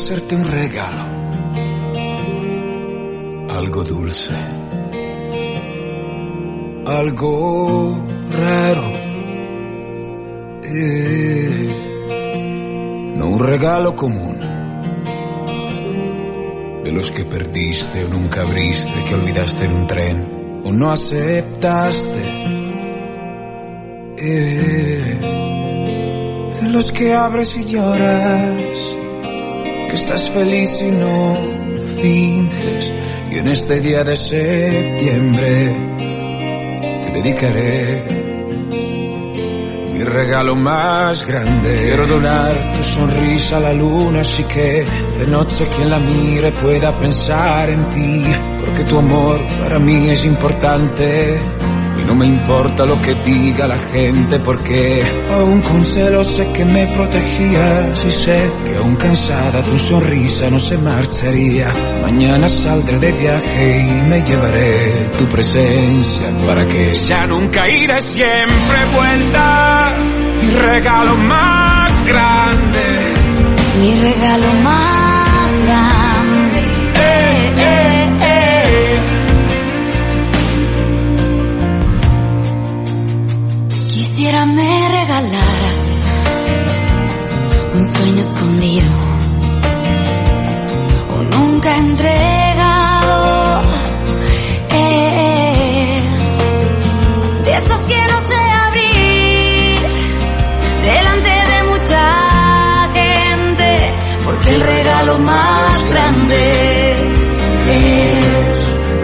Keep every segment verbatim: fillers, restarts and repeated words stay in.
hacerte un regalo, algo dulce, algo raro, eh, no un regalo común, de los que perdiste o nunca abriste, que olvidaste en un tren o no aceptaste, eh, de los que abres y lloras, que estás feliz y no finges. Y en este día de septiembre te dedicaré mi regalo más grande. Quiero donar tu sonrisa a la luna, así que de noche quien la mire pueda pensar en ti, porque tu amor para mí es importante. Y no me importa lo que diga la gente, porque aún con celos sé que me protegías, y sé que aún cansada tu sonrisa no se marcharía. Mañana saldré de viaje y me llevaré tu presencia para que ya nunca iré, siempre vuelta. Mi regalo más grande, mi regalo más grande. Eh, eh, eh. Quisiera me regalaras un sueño escondido o nunca entregado, eh, de esos que no sé abrir delante de mucha gente, porque el regalo más grande es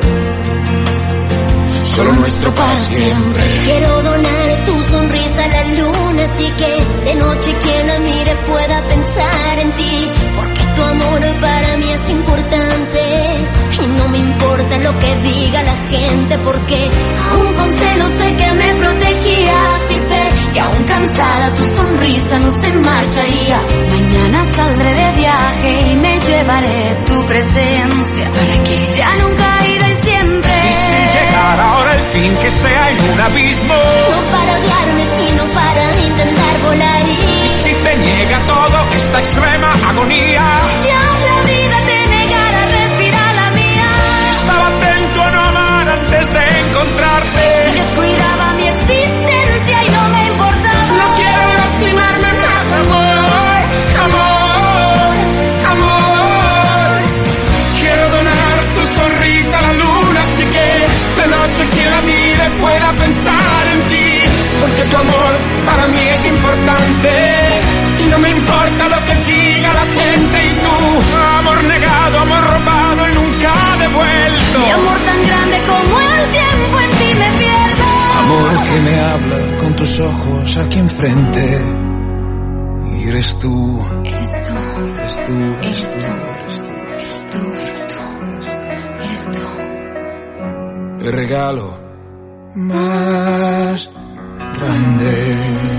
solo nuestro paz siempre. Quiero donar tu sonrisa a la luna, así que de noche quien la mire pueda pensar en ti, porque tu amor para mí es importante. Y no me importa lo que diga la gente, porque aún con celos sé que me protegías, y sé que aún cansada tu sonrisa no se marcharía. Mañana saldré de viaje y me llevaré tu presencia para que ya nunca iré siempre. Y si llegara ahora el fin, que sea en un abismo, No para odiarme, sino para intentar volar. y Y si te niega todo esta extrema agonía, si aún la vida te negara a respirar la mía, estaba atento a no amar antes de encontrarte. descuidaba mi existencia y no me importaba. No quiero lastimarme más, amor, amor, amor. Quiero donar tu sonrisa a la luna, así que de noche quien la mire pueda pensar en ti, porque tu amor para mí es importante. Y no me importa lo que diga la gente, y tú, amor negado, amor robado y nunca devuelto. Mi amor tan grande como el tiempo, en ti me pierdo. Amor que me habla con tus ojos aquí enfrente. Y eres tú, Eres tú, eres tú, eres eres tú, tú, eres tú. eres tú, eres tú, eres tú. El regalo más grande.